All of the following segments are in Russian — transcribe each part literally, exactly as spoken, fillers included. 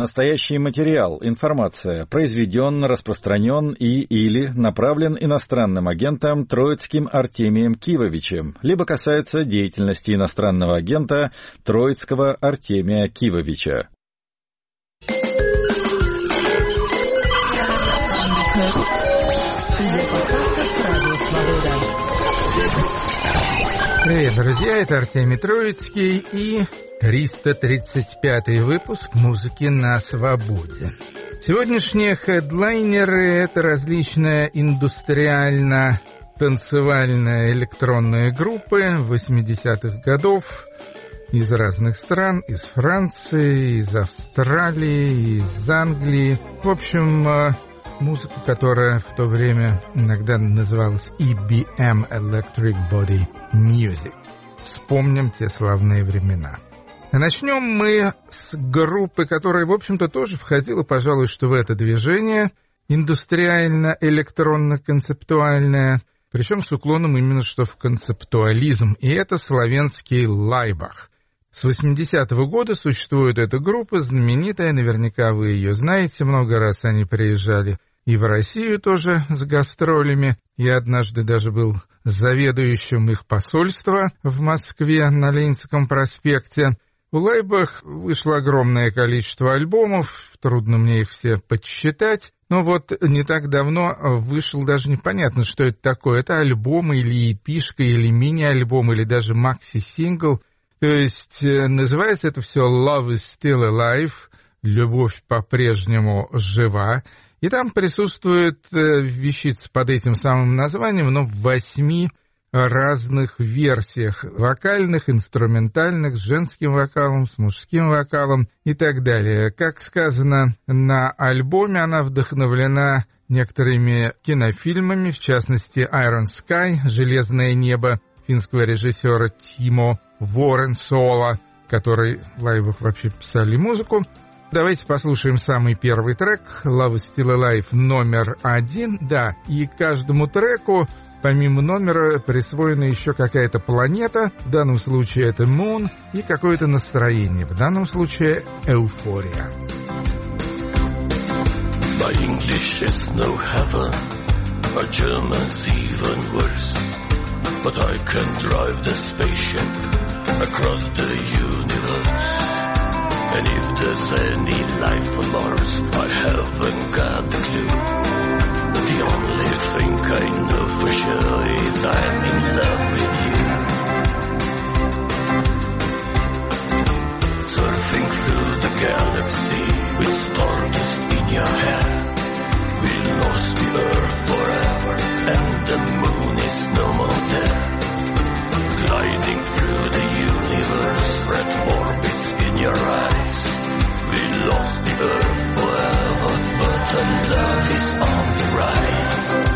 Настоящий материал, информация произведен, распространен и или направлен иностранным агентом Троицким Артемием Кивовичем, либо касается деятельности иностранного агента Троицкого Артемия Кивовича. Привет, друзья, это Артемий Троицкий и триста тридцать пятый выпуск «Музыки на свободе». Сегодняшние хедлайнеры — это различные индустриально-танцевальные электронные группы восьмидесятых годов из разных стран, из Франции, из Австралии, из Англии. В общем, музыка, которая в то время иногда называлась и би эм Electric Body Music. Вспомним те славные времена. Начнем мы с группы, которая, в общем-то, тоже входила, пожалуй, что в это движение, индустриально-электронно-концептуальное, причем с уклоном именно что в концептуализм, и это славянский Лайбах. С восьмидесятого года существует эта группа, знаменитая, наверняка вы ее знаете, много раз они приезжали и в Россию тоже с гастролями. Я однажды даже был заведующим их посольства в Москве на Ленинском проспекте. У Лайбах вышло огромное количество альбомов, трудно мне их все подсчитать, но вот не так давно вышел, даже непонятно, что это такое. Это альбом или эпишка, или мини-альбом, или даже макси-сингл. То есть называется это все «Love is still alive», «Любовь по-прежнему жива». И там присутствует вещица под этим самым названием, но в восьми разных версиях. Вокальных, инструментальных, с женским вокалом, с мужским вокалом и так далее. Как сказано на альбоме, она вдохновлена некоторыми кинофильмами, в частности «Iron Sky», «Железное небо» финского режиссера Тимо Воренсола, который Лайбах вообще писали музыку. Давайте послушаем самый первый трек, «Love is Still Alive» номер один. Да, и каждому треку, помимо номера, присвоена еще какая-то планета, в данном случае это Moon, и какое-то настроение, в данном случае эйфория. My English is no heaven, my German's even worse, but I can drive the spaceship across the universe. And if there's any life on Mars, I haven't got the clue. But the only thing I know for sure is I'm in love with you. Surfing through the galaxy with stardust in your hair. We lost the Earth forever and the moon is no more there. Gliding through the universe, red orbits in your eyes. We lost the Earth forever, but our love is on the rise.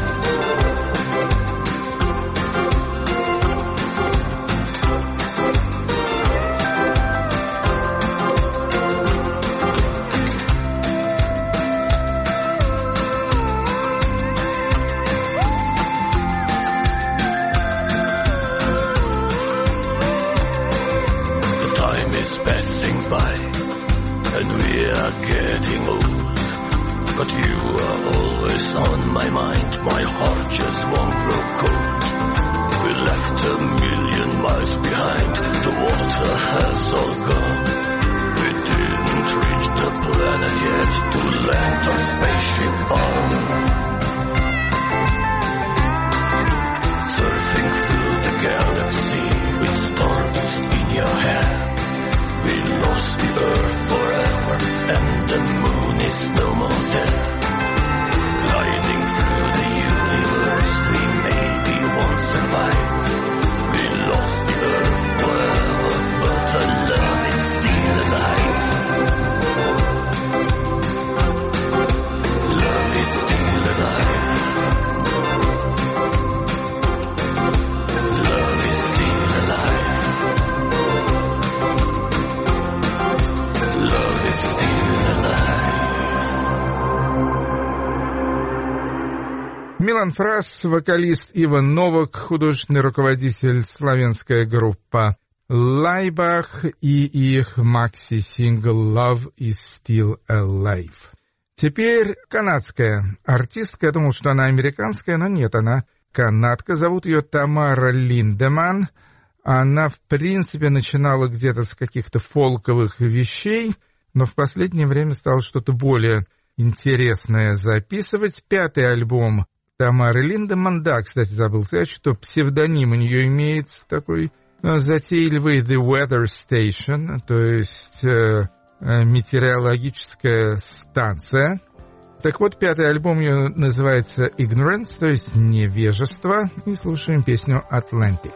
The time is passing by, and we are getting old, but you are always on my mind, my heart just won't grow cold. We left a million miles behind, the water has all gone. We didn't reach the planet yet to land our spaceship on. Surfing through the galaxy with stardust in your hair. We lost the Earth forever, and the moon is no more there. Gliding through the universe, we maybe won't survive. We lost the Earth forever, but our love is still alive. Love is still alive. Love is still alive. Love is still alive. Милан Фрас, вокалист, Иван Новак, художественный руководитель, славянская группа Laibach и их макси-сингл «Love is Still Alive». Теперь канадская артистка. Я думал, что она американская, но нет, она канадка. Зовут ее Тамара Линдеман. Она, в принципе, начинала где-то с каких-то фолковых вещей, но в последнее время стала что-то более интересное записывать. Пятый альбом Тамары Линдеман. Да, кстати, забыл сказать, что псевдоним у нее имеется такой затейливый «The Weather Station», то есть э, метеорологическая станция. Так вот, пятый альбом ее называется «Ignorance», то есть «Невежество», и слушаем песню «Atlantic».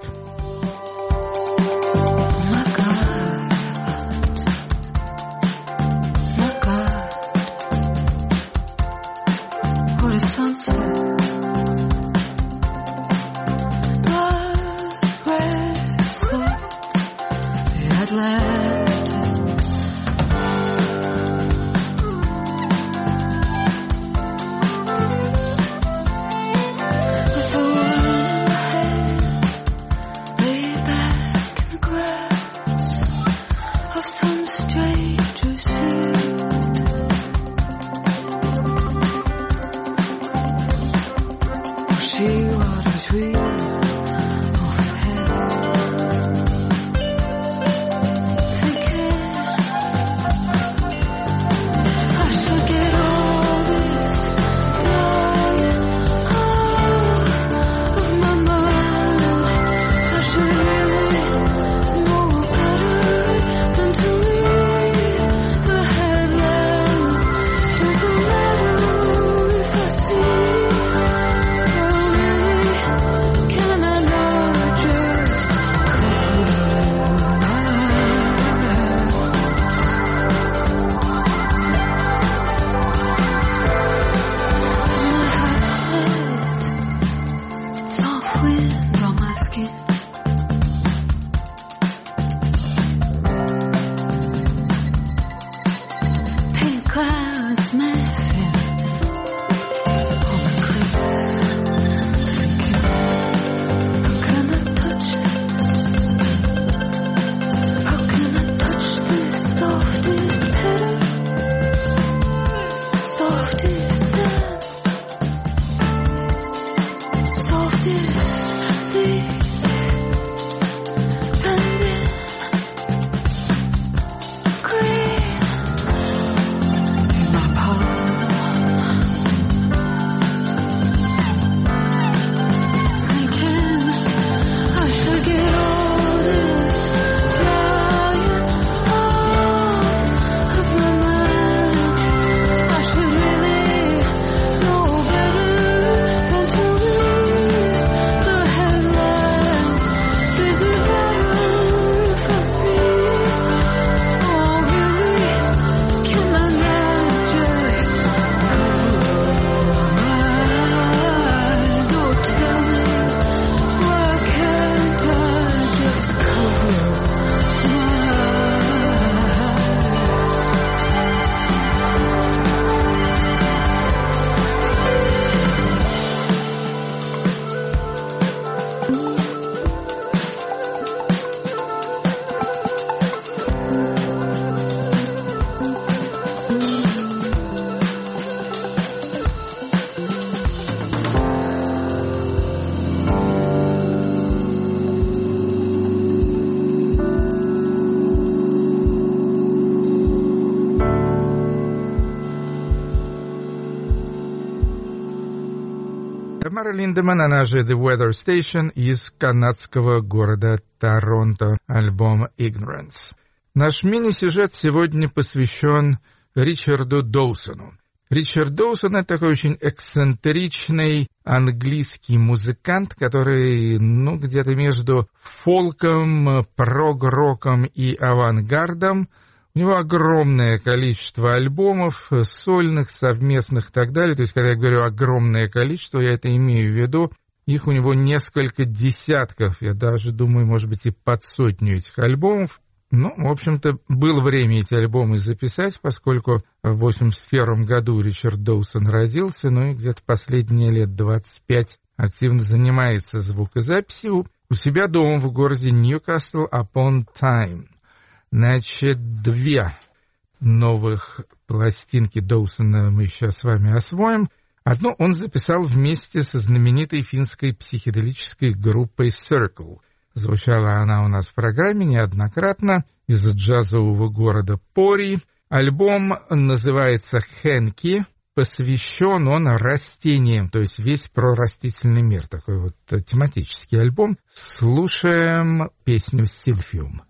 Тамара Линдеман, она же The Weather Station, из канадского города Торонто, альбом «Ignorance». Наш мини-сюжет сегодня посвящен Ричарду Доусону. Ричард Доусон — это такой очень эксцентричный английский музыкант, который, ну, где-то между фолком, прог-роком и авангардом. У него огромное количество альбомов, сольных, совместных и так далее. То есть, когда я говорю огромное количество, я это имею в виду. Их у него несколько десятков, я даже думаю, может быть, и под сотню этих альбомов. Ну, в общем-то, было время эти альбомы записать, поскольку в восемьдесят первом году Ричард Доусон родился, ну и где-то последние лет двадцать пять активно занимается звукозаписью. у себя дома в городе Ньюкасл-апон-Тайн. Значит, две новых пластинки Доусона мы сейчас с вами освоим. Одну он записал вместе со знаменитой финской психоделической группой Circle. Звучала она у нас в программе неоднократно из джазового города Пори. Альбом называется «Хэнки». Посвящен он растениям, то есть весь про растительный мир. Такой вот тематический альбом. Слушаем песню «Сильфиум».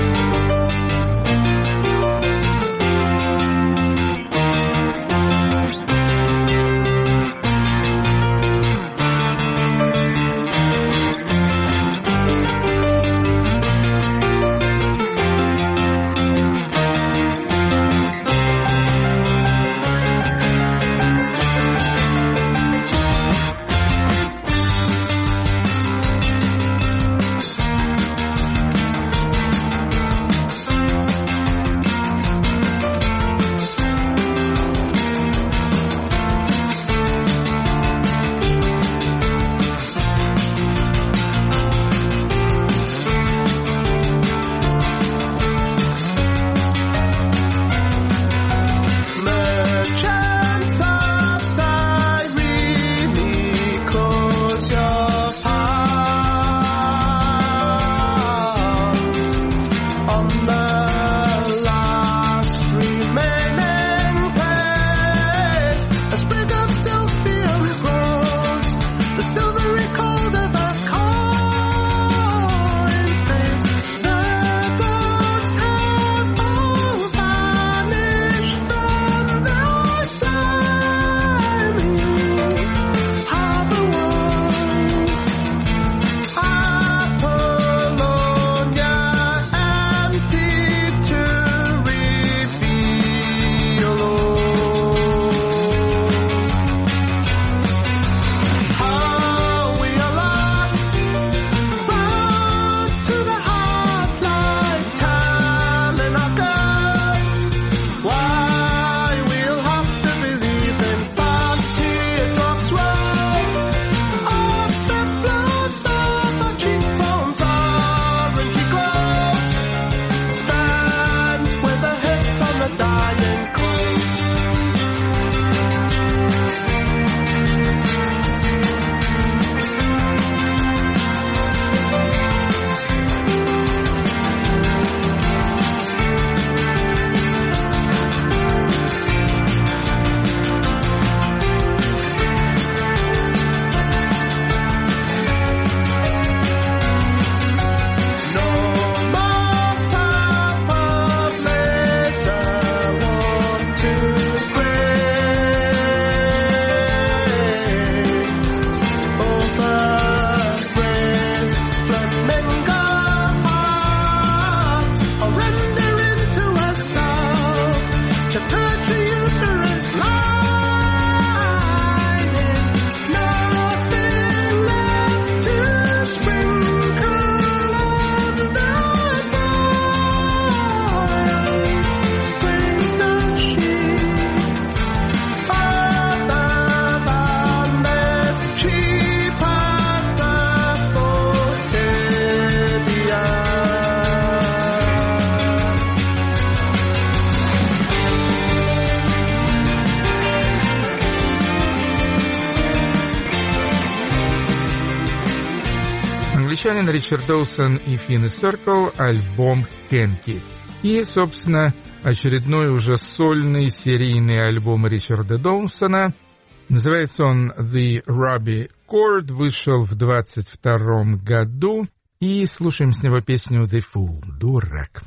Англичанин Ричард Доусон и Финн Circle, альбом «Хэнки». И, собственно, очередной уже сольный серийный альбом Ричарда Доусона. Называется он «The Ruby Chord», вышел в двадцать втором году. И слушаем с него песню «The Fool», «Дурак».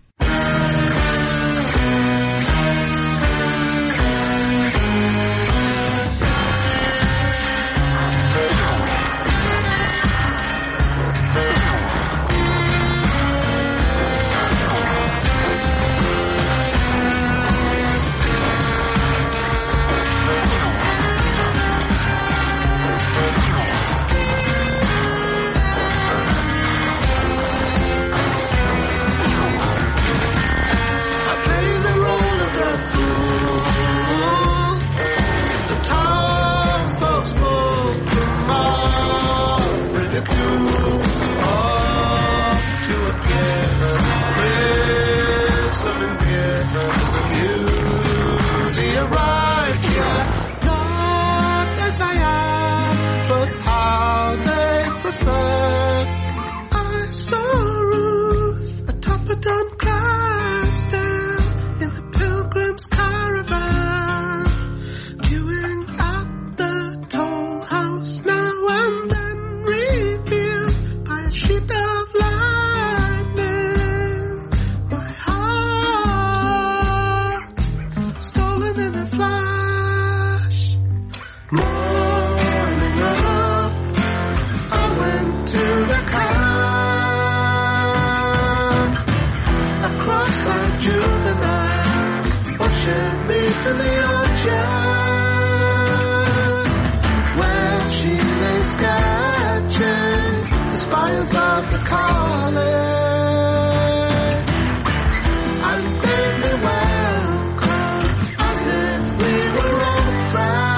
Oh appears. Crisp and clear, newly arrived here. Not as I am, but how they prefer. I saw Ruth atop a dumb Clydesdale in the Pilgrim's Caravan, queuing at the toll house now and then, revealed by a sheet of lightning. My heart stolen in a flash. Morning up, I went to the camp. Across I drew the night, ushered me to the orchard, where she lay sketching the spires of the college, and bade me welcome as if we were old friends.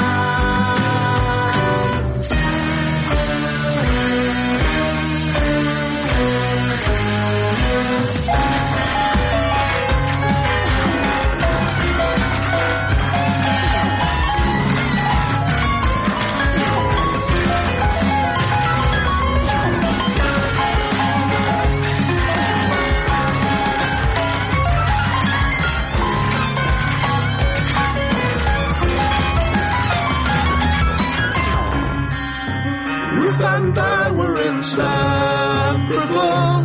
Ruth and I were inseparable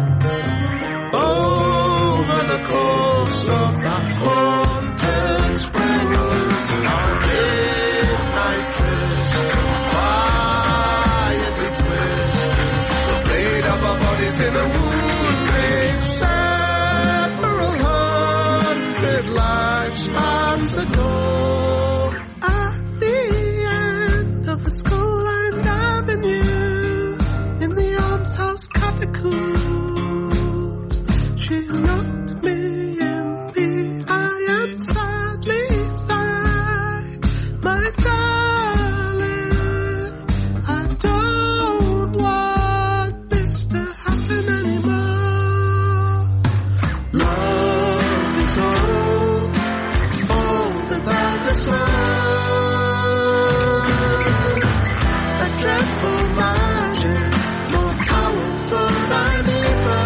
over the course of that haunted spring. Our midnight tryst, quietly twist, the blade of our bodies in a wound made several hundred lifespans ago. At the end of a skull-lined avenue, in the almshouse catacombs, she looked me in the eye and sadly sighed, my darling, I don't want this to happen anymore. Love is old, older than the sun, a dreadful magic, more powerful than evil.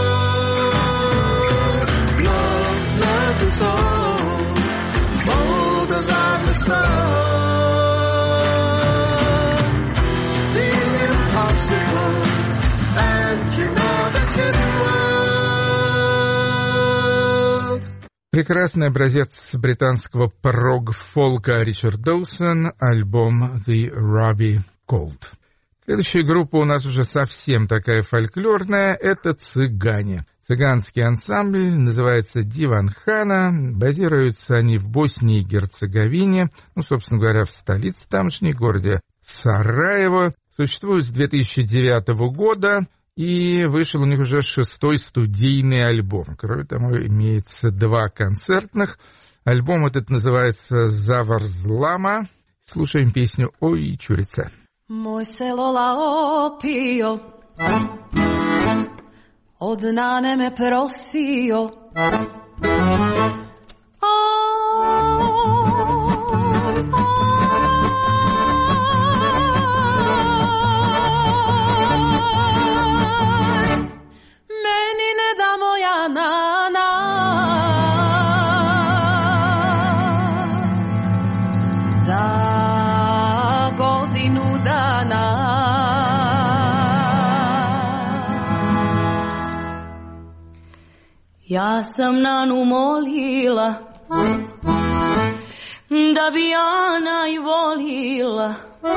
Love, love is old, older than the sun. The impossible, and you know the hidden world. Прекрасный образец британского прог-фолка Ричард Доусон, альбом The Robbie Gold. Следующая группа у нас уже совсем такая фольклорная, это цыгане. Цыганский ансамбль называется Диван-хана, базируются они в Боснии и Герцеговине, ну, собственно говоря, в столице тамошней, городе Сараево. Существует с две тысячи девятого года, и вышел у них уже шестой студийный альбом. Кроме того, имеется два концертных. Альбом этот называется «Заварзлама». Слушаем песню «Ой, чурица». Moj se Lola opio, od nane me prosio. Meni ne da moja nana, za godinu dana. Ja sam nanu molila da bi ja najvolila.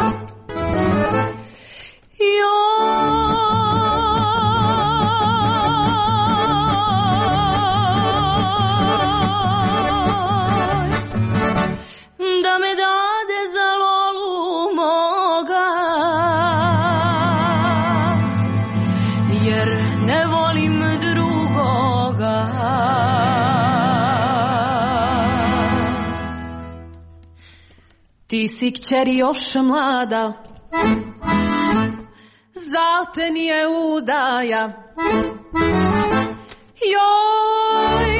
Joj, da me dade za Lolu moga, jer ne volim drugoga. Ti si kćeri još mlada, za te nije udaja, Joj,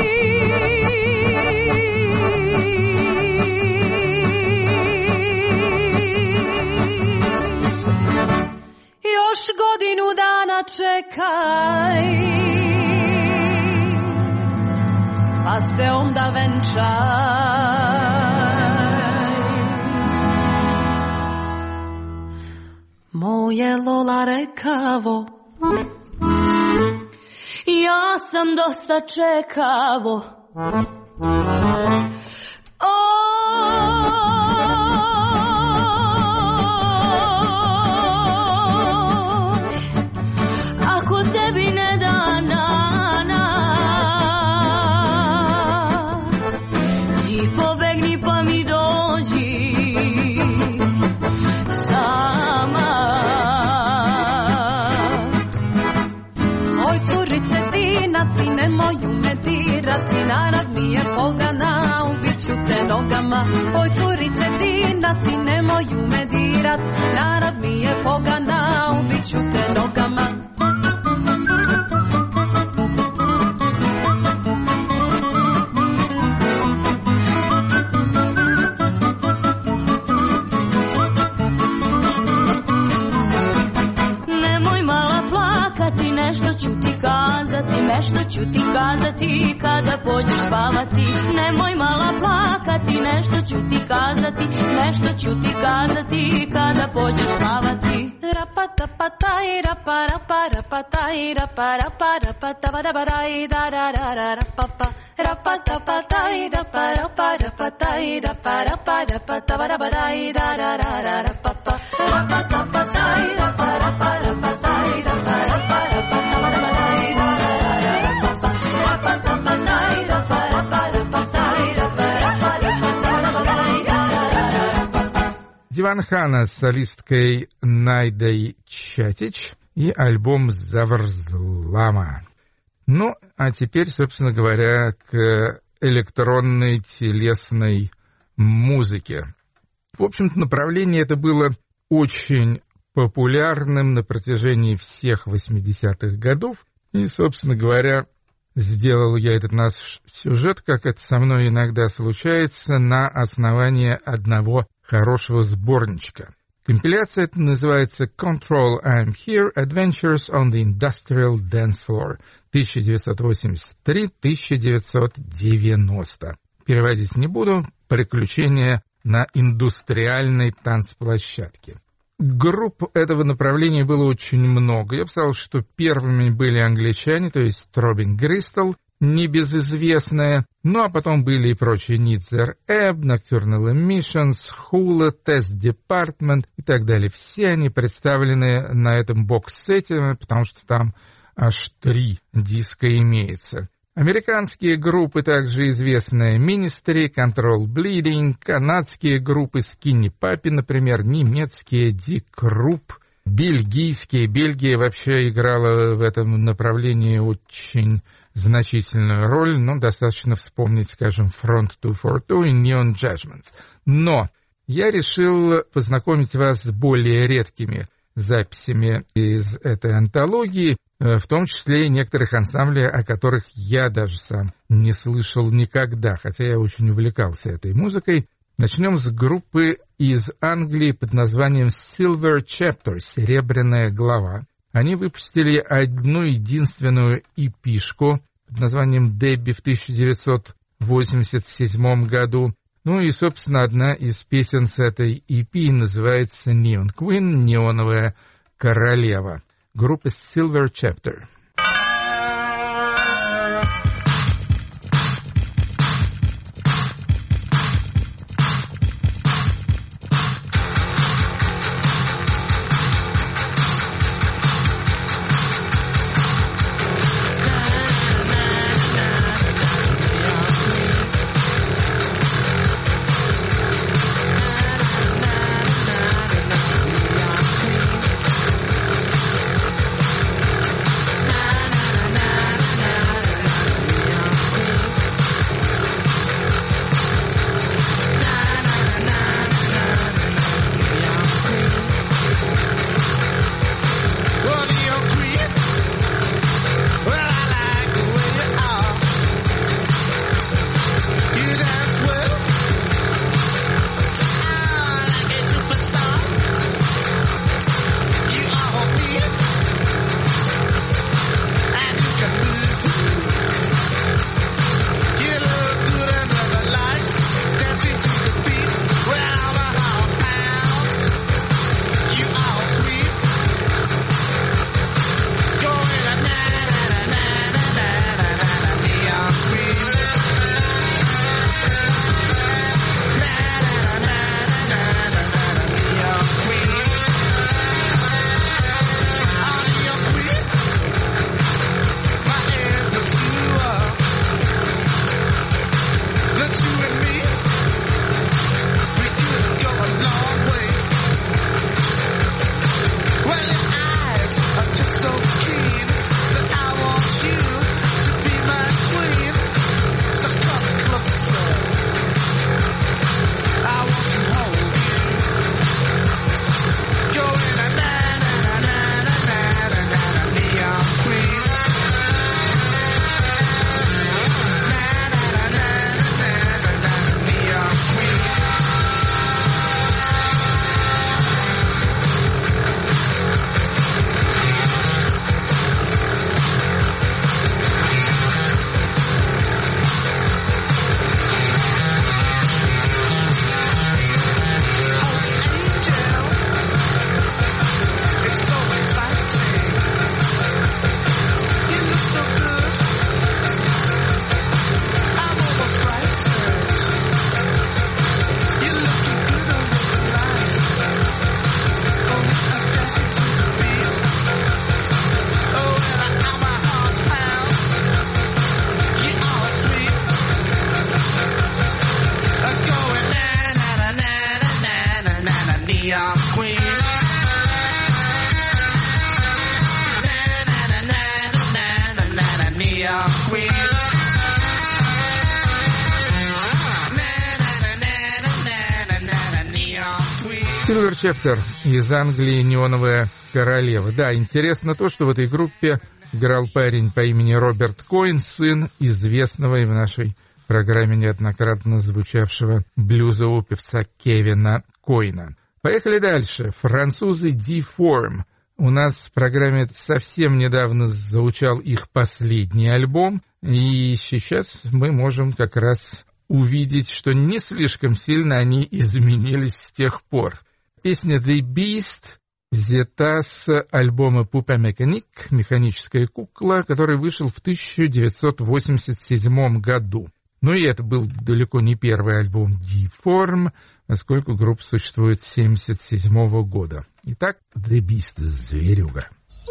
još godinu dana čekaj, pa se onda venčaj. Moje Lola rekavo, ja sam dosta čekavo. Ako tebi ne da nana, ti pobegni pa mi dođi sama. Oj curice Dina, ti nemoju me dirati, narav mi je pogana, ubit ću te nogama. Oj curice Dina, ti nemoju me dirat, narav mi je pogana, ubit ću te nogama. Nešto ću ti kazati, nešto ću ti kazati kada pođeš spavati. Nemoj mala plakati, nešto ću ti kazati, nešto ću ti kazati kada pođeš spavati. Rapata pataj, rapa rapa rapataj, rapa rapa rapata vadabaraj da da da da rapapa. Rapata pataj, rapa rapa rapataj, rapa rapa rapata vadabaraj da da da da rapapa. Rapata pataj, rapa rapa rapataj, rapa rapa rapata vadabaraj da da da da rapapa. Rapata pataj, rapa rapa rapataj, rapa rapa rapata vadabaraj da da da da rapapa. Диван Хана с солисткой Найдой Чатич и альбом «Заврзлама». Ну, а теперь, собственно говоря, к электронной телесной музыке. В общем-то, направление это было очень популярным на протяжении всех восьмидесятых годов. И, собственно говоря, сделал я этот наш сюжет, как это со мной иногда случается, на основании одного хорошего сборничка. Компиляция эта называется «Control, I'm Here. Adventures on the Industrial Dance Floor» тысяча девятьсот восемьдесят три — тысяча девятьсот девяносто. Переводить не буду. Приключения на индустриальной танцплощадке. Групп этого направления было очень много. Я бы сказал, что первыми были англичане, то есть Throbbing Gristle, небезызвестная. Ну, а потом были и прочие Nitzer Ebb, Nocturnal Emissions, Hula, Test Department и так далее. Все они представлены на этом бокс-сете, потому что там аж три диска имеется. Американские группы также известные Ministry, Control Bleeding, канадские группы Skinny Puppy, например, немецкие Die Krupp, бельгийские. Бельгия вообще играла в этом направлении очень значительную роль, но достаточно вспомнить, скажем, Front two forty-two и Neon Judgments. Но я решил познакомить вас с более редкими записями из этой антологии, в том числе и некоторых ансамблей, о которых я даже сам не слышал никогда, хотя я очень увлекался этой музыкой. Начнем с группы из Англии под названием Silver Chapter, «Серебряная глава». Они выпустили одну единственную и пи-шку под названием «Дебби» в тысяча девятьсот восемьдесят седьмом году. Ну и, собственно, одна из песен с этой и пи называется «Neon Queen», «Неоновая королева». Группа Silver Chapter. Now Neon Queen. Neon Queen. Silver Chapter из Англии, «Неоновая королева». Да, интересно то, что в этой группе играл парень по имени Роберт Койн, сын известного и в нашей программе неоднократно звучавшего блюзового певца Кевина Койна. Поехали дальше. Французы D-Form. У нас в программе совсем недавно звучал их последний альбом, и сейчас мы можем как раз увидеть, что не слишком сильно они изменились с тех пор. Песня «The Beast» взята с альбома «Poupée Mécanique» «Механическая кукла», который вышел в тысяча девятьсот восемьдесят седьмом году. Ну и это был далеко не первый альбом D-Form, поскольку группа существует с семьдесят седьмого года. Итак, «The Beast» — «Зверюга».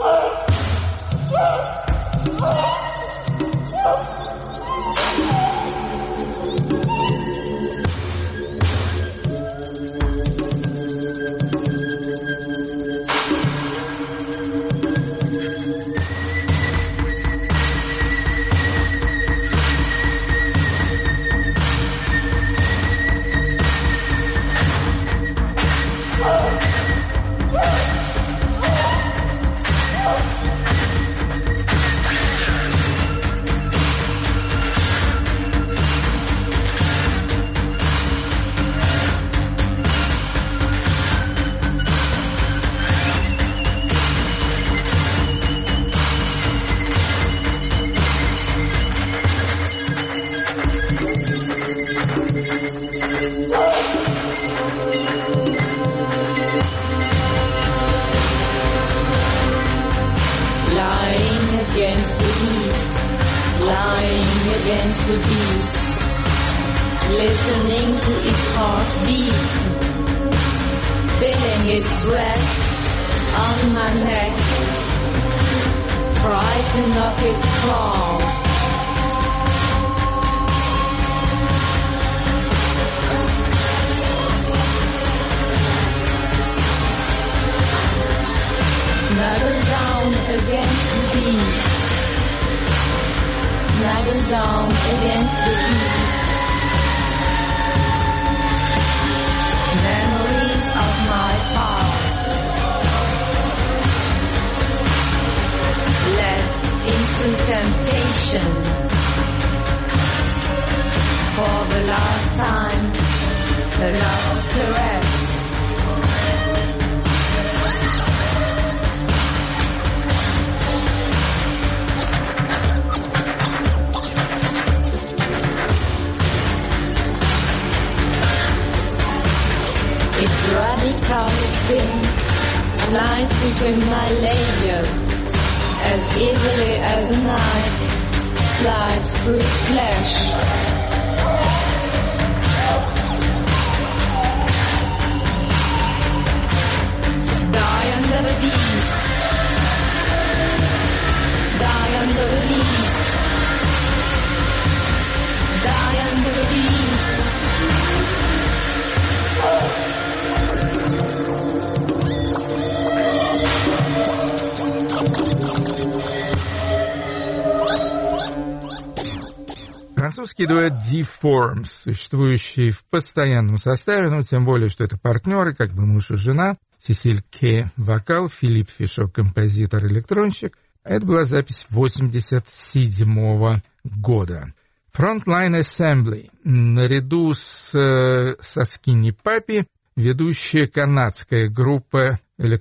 Французский дуэт D-Form, существующий в постоянном составе, ну, тем более, что это партнеры, как бы муж и жена. Сесиль Ке — вокал, Филипп Фишо — композитор-электронщик. Это была запись восемьдесят седьмого года. Frontline Assembly. Наряду с, со Skinny Puppy ведущая канадская группа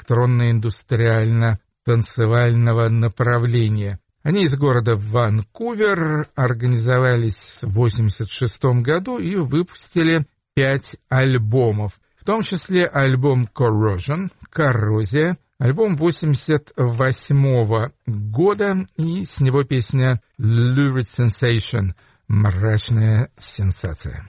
электронно-индустриально-танцевального направления. Они из города Ванкувер, организовались в восемьдесят шестом году и выпустили пять альбомов, в том числе альбом Corrosion, коррозия, альбом восемьдесят восьмого года, и с него песня Lurid Sensation, мрачная сенсация.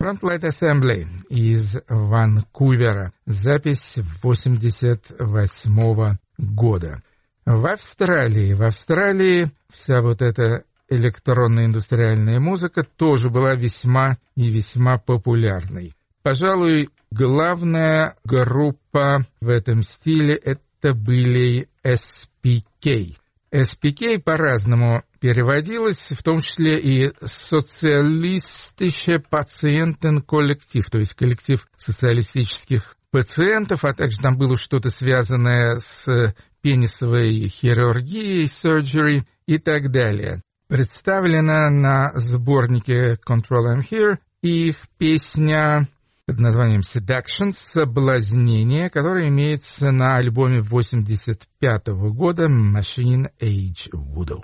Frontlight Assembly из Ванкувера. Запись восемьдесят восьмого года. В Австралии, в Австралии вся вот эта электронная индустриальная музыка тоже была весьма и весьма популярной. Пожалуй, главная группа в этом стиле это были эс пи кей. эс пи кей по-разному переводилось, в том числе и социалистische Patientenkollektiv, то есть коллектив социалистических пациентов, а также там было что-то связанное с пенисовой хирургией, surgery и так далее. Представлена на сборнике Control I'm Here их песня под названием Seduction, соблазнение, которая имеется на альбоме восемьдесят пятого года Machine Age Voodoo.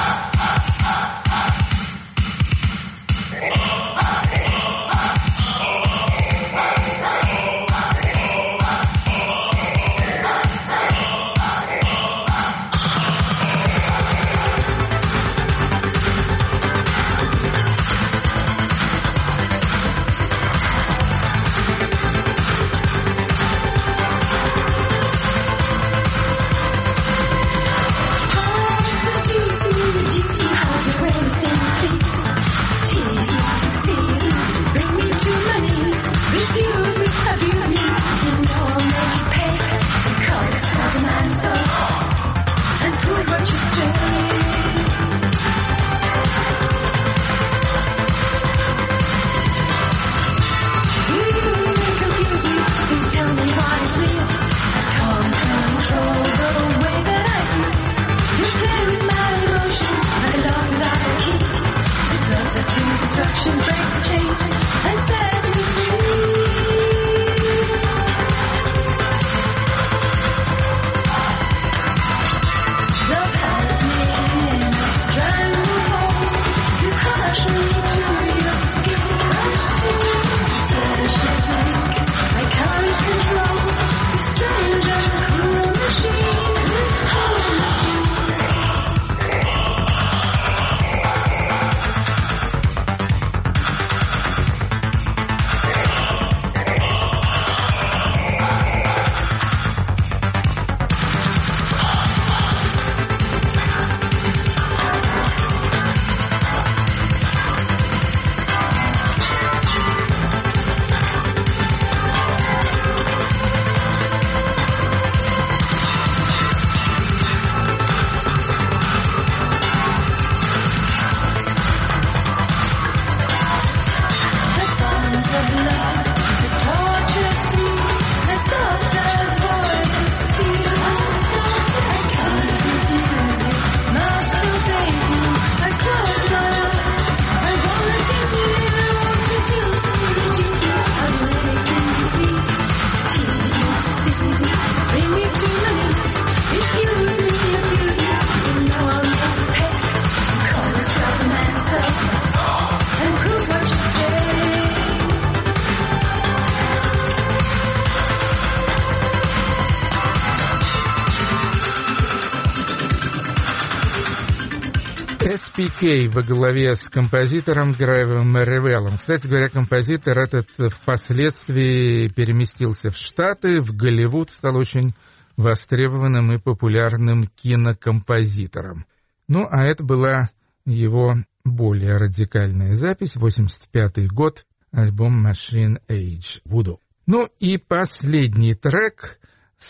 эс пи кей во главе с композитором Грэвом Мерривеллом. Кстати говоря, композитор этот впоследствии переместился в Штаты, в Голливуд, стал очень востребованным и популярным кинокомпозитором. Ну, а это была его более радикальная запись, восемьдесят пятый год, альбом Machine Age Voodoo. Ну и последний трек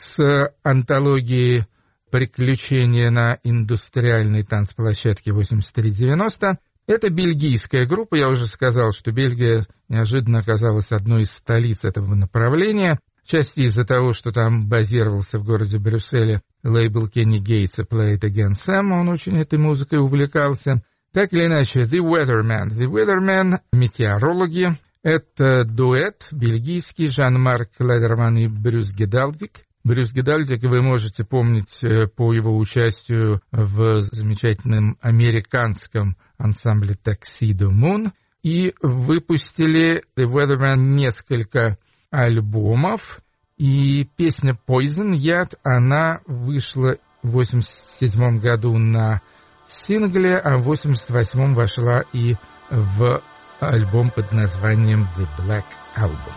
с антологии «Приключения на индустриальной танцплощадке восемьдесят три девяносто». Это бельгийская группа. Я уже сказал, что Бельгия неожиданно оказалась одной из столиц этого направления. Части из-за того, что там базировался в городе Брюсселе лейбл Кенни Гейтса Play It Again Sam. Он очень этой музыкой увлекался. Так или иначе, The Weathermen. The Weathermen — метеорологи. Это дуэт бельгийский Жан-Марк Ледерман и Брюс Гедальдик. Брюс Гедальдик вы можете помнить по его участию в замечательном американском ансамбле Tuxedo Moon. И выпустили The Weathermen несколько альбомов. И песня Poison, яд, она вышла в восемьдесят седьмом году на сингле, а в восемьдесят восьмом вошла и в альбом под названием The Black Album.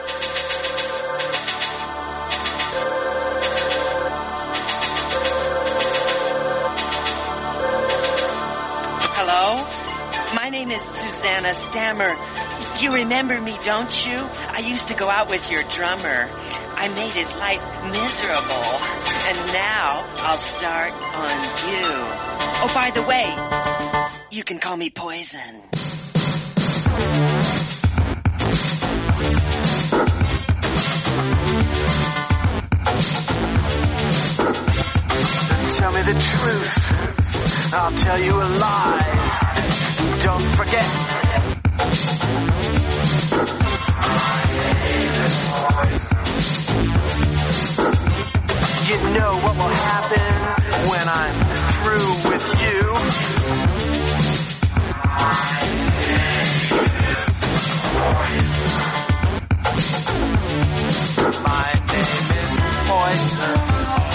Hello? My name is Susanna Stammer. You remember me, don't you? I used to go out with your drummer. I made his life miserable. And now I'll start on you. Oh, by the way, you can call me Poison. Tell me the truth. I'll tell you a lie. Don't forget. You know what will happen when I'm through with you. My name is Poison.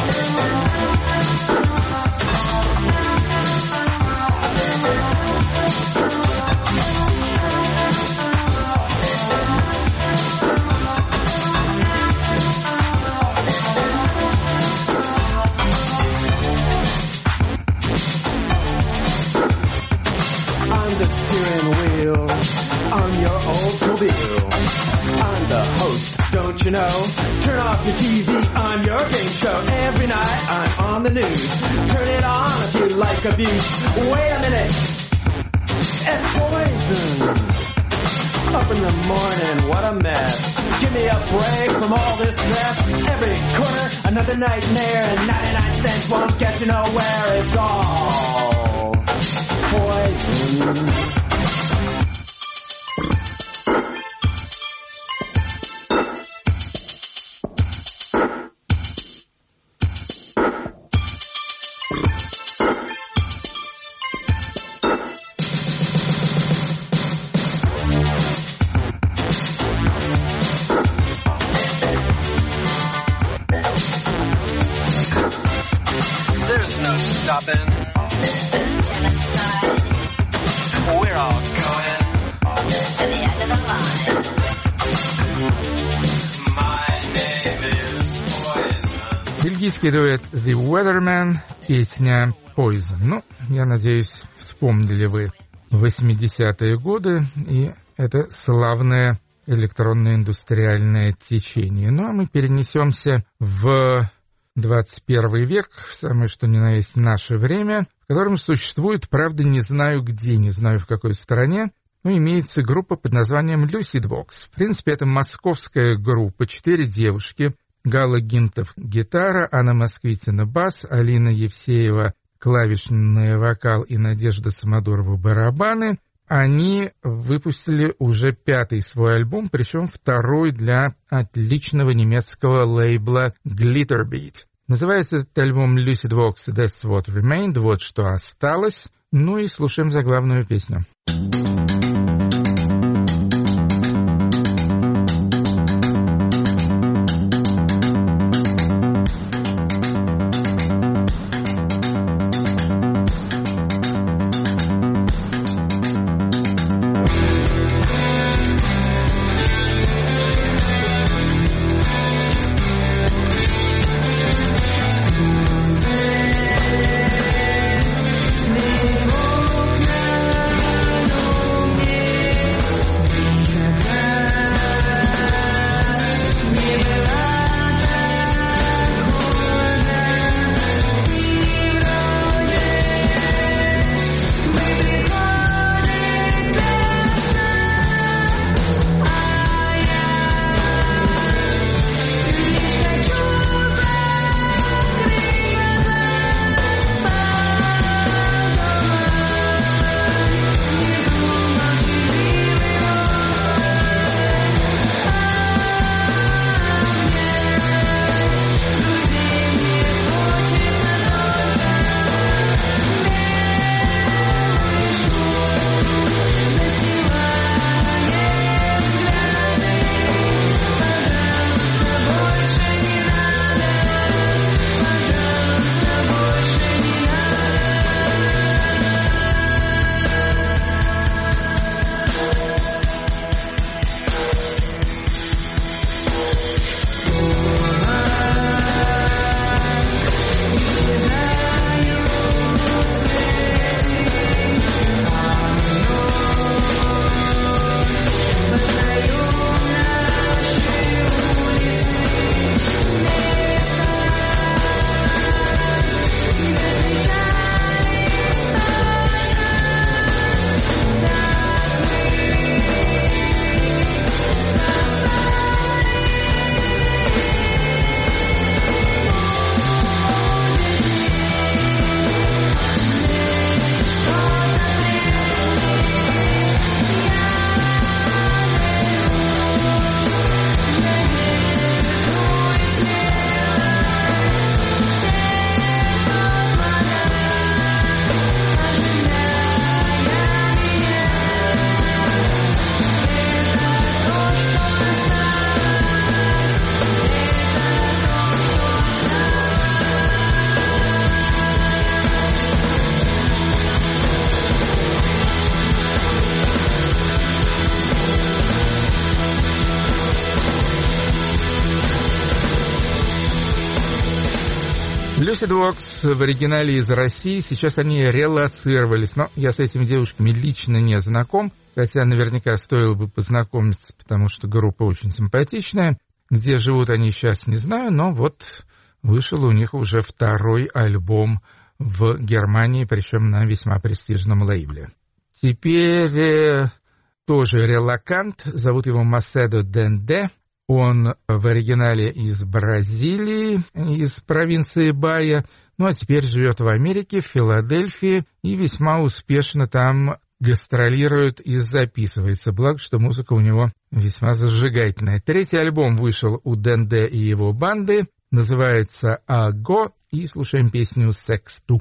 Don't you know? Turn off your T V on your game show. Every night I'm on the news. Turn it on if you like abuse. Wait a minute. It's Poison. Up in the morning, what a mess. Give me a break from all this stress. Every corner, another nightmare. And ninety-nine cents won't get you nowhere. It's all poison. Бельгийский дуэт The Weathermen, песня Poison. Ну, я надеюсь, вспомнили вы восьмидесятые годы и это славное электронное индустриальное течение. Ну, а мы перенесемся в двадцать первый век, в самое что ни на есть наше время, в котором существует, правда, не знаю где, не знаю в какой стране, но имеется группа под названием Lucid Vox. В принципе, это московская группа, четыре девушки, Гала Гинтов — гитара, Анна Москвитина — бас, Алина Евсеева — клавишный вокал и Надежда Самодурова — барабаны. Они выпустили уже пятый свой альбом, причем второй для отличного немецкого лейбла Glitterbeat. Называется этот альбом Lucid Vox That's What Remained, вот что осталось. Ну и слушаем заглавную песню. No Lucid Vox в оригинале из России, сейчас они релоцировались, но я с этими девушками лично не знаком, хотя наверняка стоило бы познакомиться, потому что группа очень симпатичная. Где живут они сейчас, не знаю, но вот вышел у них уже второй альбом в Германии, причем на весьма престижном лейбле. Теперь э, тоже релокант, зовут его Macedo Dende. Он в оригинале из Бразилии, из провинции Баия, ну а теперь живет в Америке, в Филадельфии, и весьма успешно там гастролирует и записывается, благо что музыка у него весьма зажигательная. Третий альбом вышел у Денде и его банды, называется «Аго», и слушаем песню «Сексту».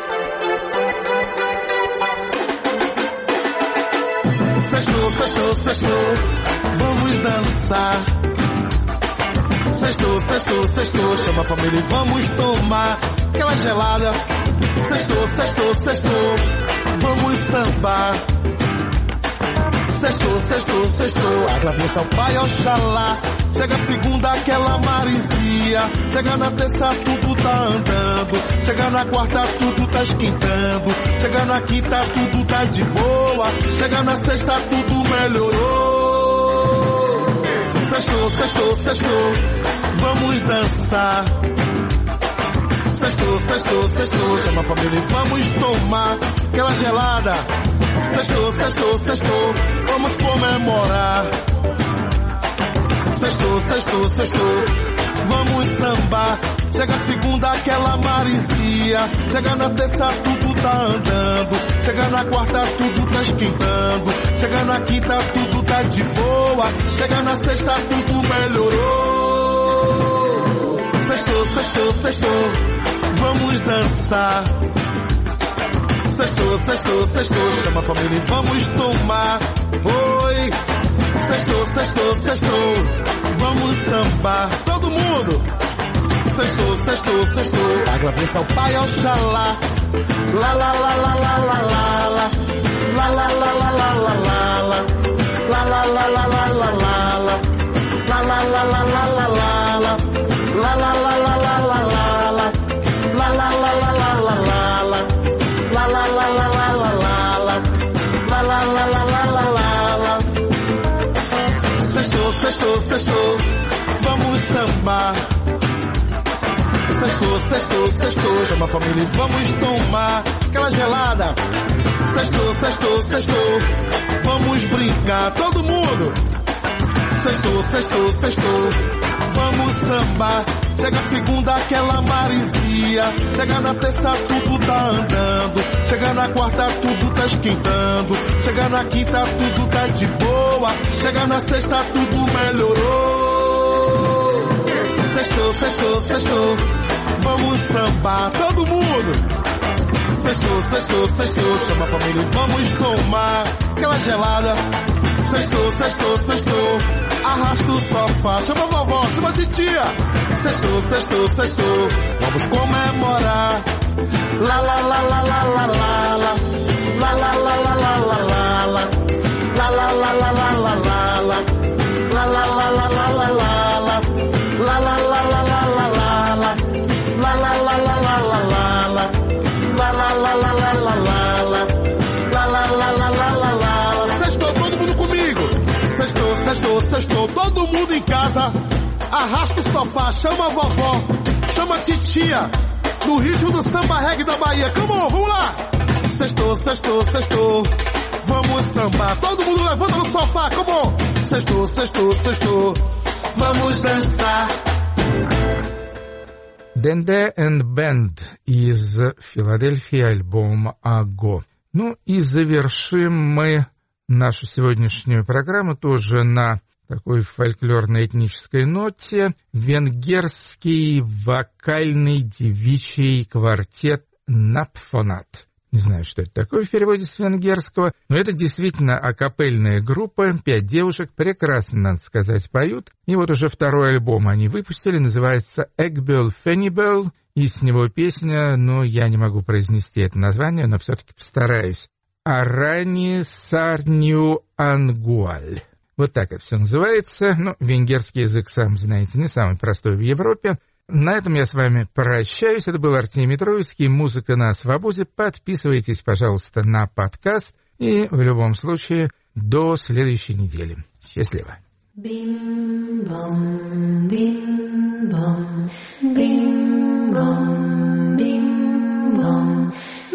Sextou, sextou, sextou, vamos dançar. Sextou, sextou, sextou, chama a família e vamos tomar aquela gelada. Sextou, sextou, sextou, vamos sambar. Sextou, sextou, sextou, agradeça ao Pai Oxalá. Chega a segunda, aquela maresia. Chega na terça, tudo tá andando. Chega na quarta, tudo tá esquentando. Chega na quinta, tudo tá de boa. Chega na sexta, tudo melhorou. Sextou, sextou, sextou, vamos dançar. Sextou, sextou, sextou, chama a família e vamos tomar aquela gelada. Sextou, sextou, sextou, vamos comemorar. Sextou, sextou, sextou, vamos sambar. Chega a segunda, aquela maresia. Chega na terça, tudo tá andando. Chega na quarta, tudo tá esquentando. Chega na quinta, tudo tá de boa. Chega na sexta, tudo melhorou. Sextou, sextou, sextou, vamos dançar. Sextou, sextou, sextou, chama a família e vamos tomar. Oi, sextou, sextou, sextou, vamos sambar. Todo mundo. Sextou, sextou, sextou, agradeça ao Pai Oxalá. La la la la la la la la. La la la la la la la la. La la la la la la la la. La la la la la la la la. La la la la la la la la. La la la la la la la la. La la la la la la la la. La la la la la la la la. Sextou, sextou, sextou, vamos sambar. Sextou, sextou, sextou, chama a família e vamos tomar aquela gelada. Sextou, sextou, sextou, vamos brincar, todo mundo. Sextou, sextou, sextou, vamos sambar. Chega a segunda, aquela maresia. Chega na terça, tudo tá andando. Chega na quarta, tudo tá esquentando. Chega na quinta, tudo tá de boa. Chega na sexta, tudo melhorou. Sextou, sextou, sextou, vamos sambar, todo mundo. Sextou, sextou, sextou, chama a família e vamos tomar aquela gelada. Sextou, sextou, sextou, arrasta o sofá, chama a vovó, chama a titia. Sextou, sextou, sextou, vamos comemorar. La la la la la la la la. La la la la la la la la. La la la la la la la la. La la la la la la la la. La la la la la la la la. La la la la la la la la. La la la la la la la la. La la la la la la la. Sextou, todo mundo comigo. Sextou, sextou, sextou, todo mundo em casa. Arrasta o sofá, chama a vovó, chama a titia. No ritmo do samba reggae da Bahia. Come on, vamos lá. Sextou, sextou, sextou, vamos sambar. Todo mundo levanta no sofá, come on. Sextou, sextou, sextou, vamos dançar. Dende and Band из Филадельфии, альбом «Аго». Ну и завершим мы нашу сегодняшнюю программу тоже на такой фольклорно-этнической ноте. Венгерский вокальный девичий квартет «Напфонат». Не знаю, что это такое в переводе с венгерского, но это действительно акапельная группа, пять девушек, прекрасно, надо сказать, поют. И вот уже второй альбом они выпустили, называется «Эгбел Фенибел», и с него песня, но я не могу произнести это название, но все-таки постараюсь. «Арани Сарню Ангуаль». Вот так это все называется. Ну, венгерский язык, сам знаете, не самый простой в Европе. На этом я с вами прощаюсь. Это был Артемий Троицкий. Музыка на свободе. Подписывайтесь, пожалуйста, на подкаст. И в любом случае до следующей недели. Счастливо. Bim-bom, bim-bom, bim-bom, bim-bom,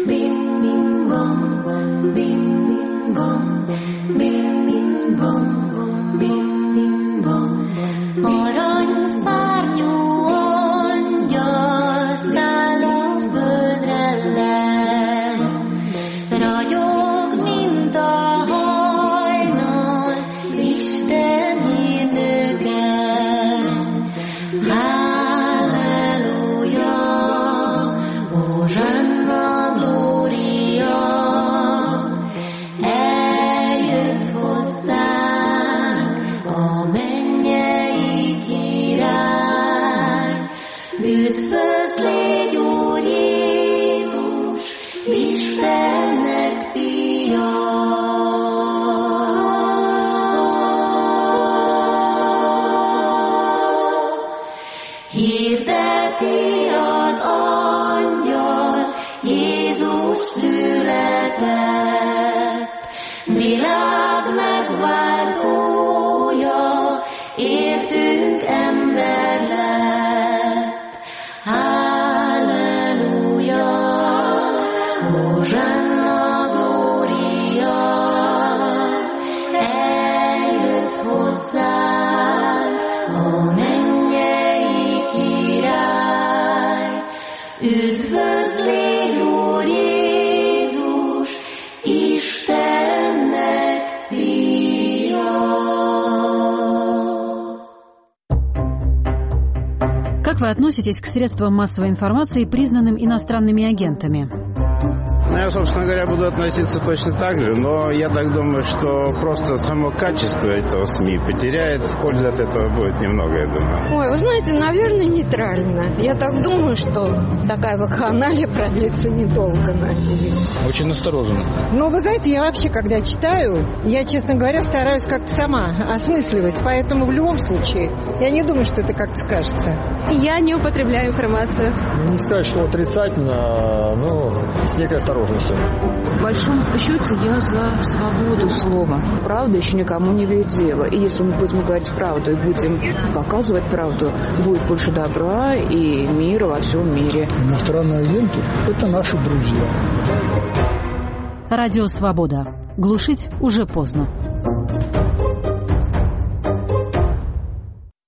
bim-bom, bim-bom, bim-bom, bim-bom. Aranyszárnyú angyal száll a földre le, ragyog, mint a hajnal, Isten hírnöke. Halleluja, Hosanna, Gloria, eljött hozzánk a mennyei király. Üdvözl légy, Úr Jézus, Istennek fia. Hirdeti az angyal, Jézus született, világ megváltója, értünk ember lett. Halleluja, Hosanna, Gloria, eljött hozzánk a mennyei király. Üdvözl légy, Úr Jézus, Istennek fia. Как вы относитесь к средствам массовой информации, признанным иностранными агентами? Ну, я, собственно говоря, буду относиться точно так же, но я так думаю, что просто само качество этого СМИ потеряет, пользы от этого будет немного, я думаю. Ой, вы знаете, наверное, нейтрально. Я так думаю, что такая вакханалия продлится недолго, надеюсь. Очень осторожно. Ну, вы знаете, я вообще, когда читаю, я, честно говоря, стараюсь как-то сама осмысливать, поэтому в любом случае я не думаю, что это как-то скажется. Я не употребляю информацию. Не сказать, что отрицательно, но с некой осторожностью. В большом счете я за свободу слова. Правда еще никому не вредила. И если мы будем говорить правду и будем показывать правду, будет больше добра и мира во всем мире. Иностранные агенты – это наши друзья. Радио «Свобода». Глушить уже поздно.